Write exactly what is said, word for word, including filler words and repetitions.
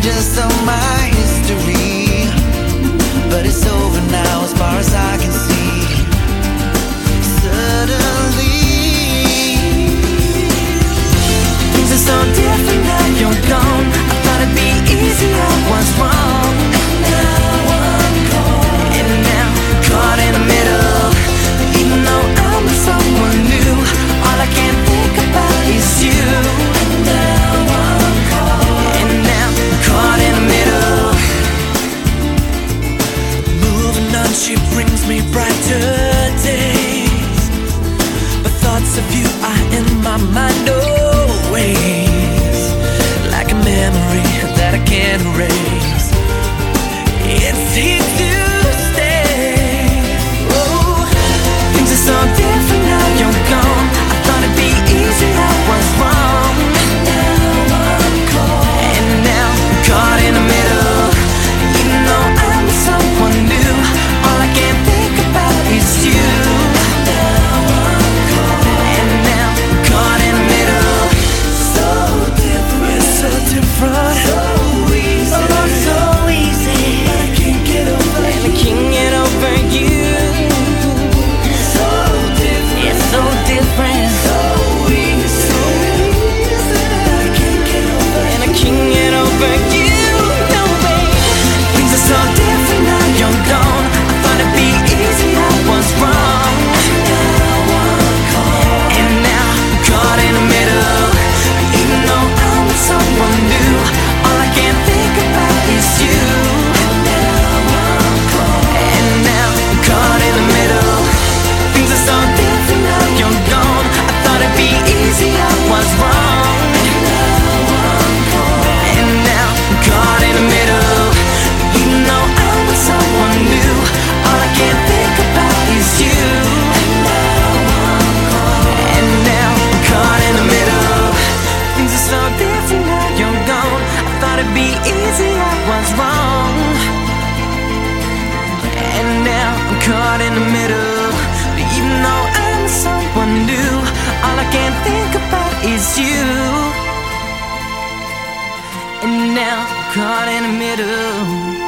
pages of my history, but it's over now as far as I can see. Suddenly things are so different now you're gone. I thought it'd be easy, I was wrong. Now I'm caught, and now caught in the middle. Even though I'm with someone new, all I can think about is you. Now I'm caught, and now caught in the middle. Moving on, she brings me brighter days, but thoughts of you are in my mind always, like a memory that I can't erase. It's here to stay. Oh, things are so different now you're gone. I thought it'd be easy, I was wrong. Now I'm caught, and now I'm caught in the middle. Even though I'm with someone new, all I can think about is you. Now I'm caught, and now I'm caught in the middle. So different, so different, so easy, oh so easy. But I can't get over and I can't get over you. So different, it's so different, so easy, so easy. But I can't get over and I can't get over you. No way. Things are so different now you're gone. I thought it'd be easy, I was wrong. Now I'm caught, and now I'm caught in the middle. Even though I'm with someone new, all I can think about is you. Now I'm caught, and now I'm caught in the middle. Things are so different now you're gone. I thought it'd be easy, I was wrong. Now I'm caught, and now I'm caught in the middle. Even though I'm with someone new, all I can think about is you. Now I'm caught, and now I'm caught in the middle. Things are so different now you're gone. I thought it'd be easy, I was wrong. And now I'm caught in the middle. Even though I'm with someone new, all I can think about is you. And now I'm caught in the middle.